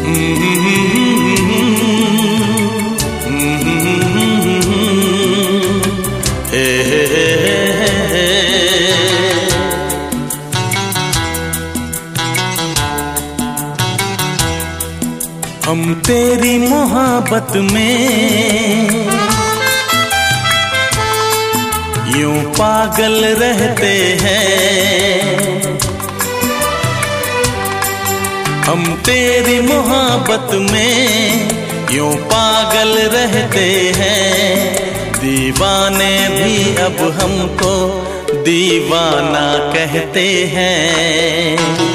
हम तेरी मोहब्बत में यूं पागल रहते हैं। हम तेरी मोहब्बत में यूं पागल रहते हैं। दीवाने भी अब हमको दीवाना कहते हैं।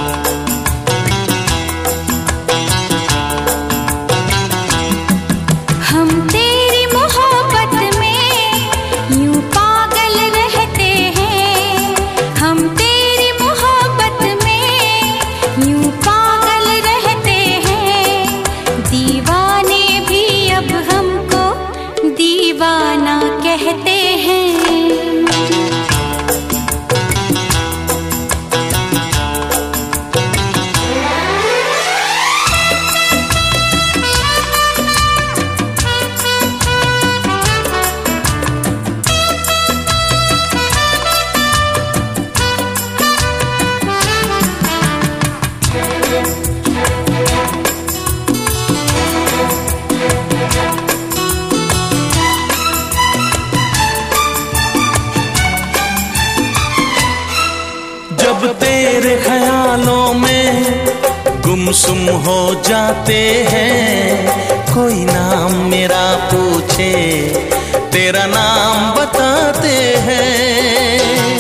जब तेरे ख्यालों में गुमसुम हो जाते हैं। कोई नाम मेरा पूछे तेरा नाम बताते हैं।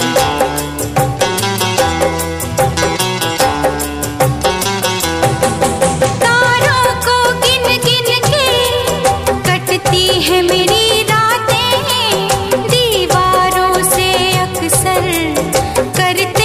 तारों को गिन गिन के कटती है मेरी रातें। दीवारों से अक्सर करते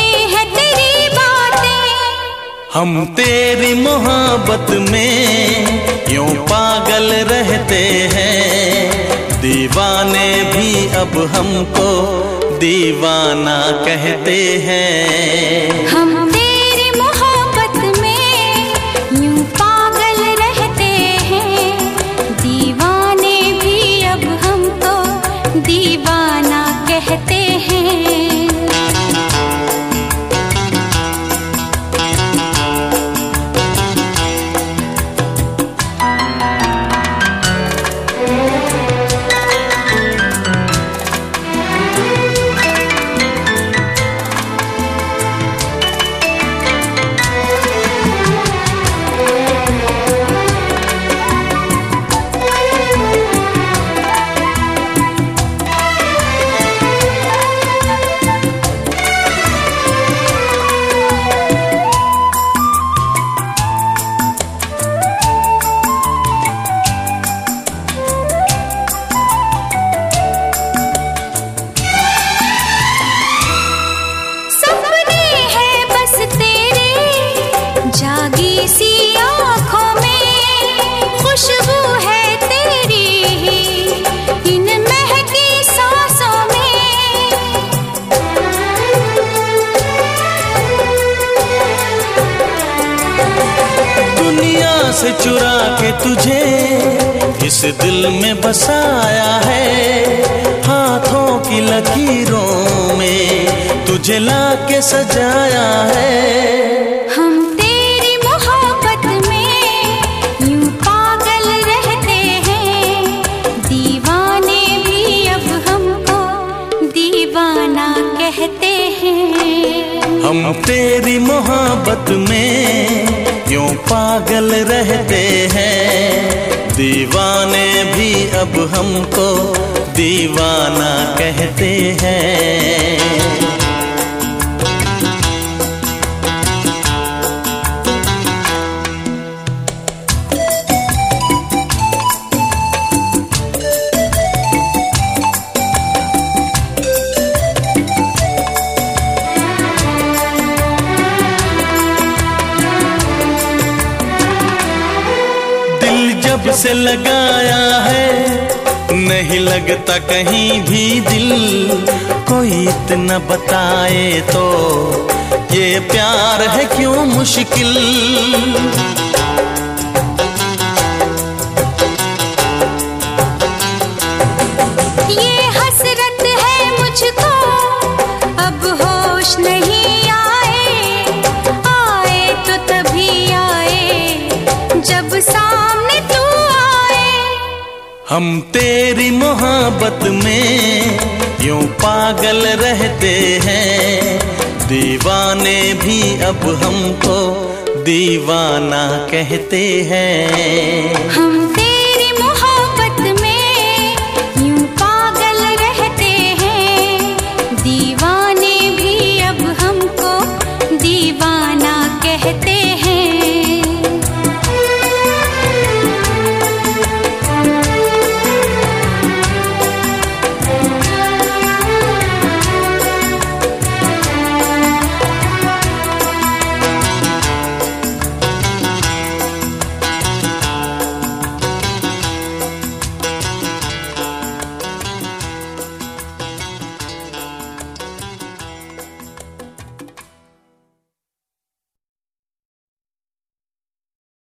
हम तेरी मोहब्बत में यूं पागल रहते हैं। दीवाने भी अब हमको दीवाना कहते हैं। हम तेरी मोहब्बत में यूं पागल रहते हैं। दीवाने भी अब हमको दीवाना कहते हैं। जागी सी आँखों में खुशबू है तेरी ही इन महकी सांसों में। दुनिया से चुरा के तुझे इस दिल में बसाया है। हाथों की लकीरों में तुझे लाके सजाया है। हम तेरी मोहब्बत में यूं पागल रहते हैं। दीवाने भी अब हमको दीवाना कहते हैं। जब से लगाया है नहीं लगता कहीं भी दिल। कोई इतना बताए तो ये प्यार है क्यों मुश्किल। जब सामने तू आए। हम तेरी मोहब्बत में यूं पागल रहते हैं, दीवाने भी अब हमको दीवाना कहते हैं। हम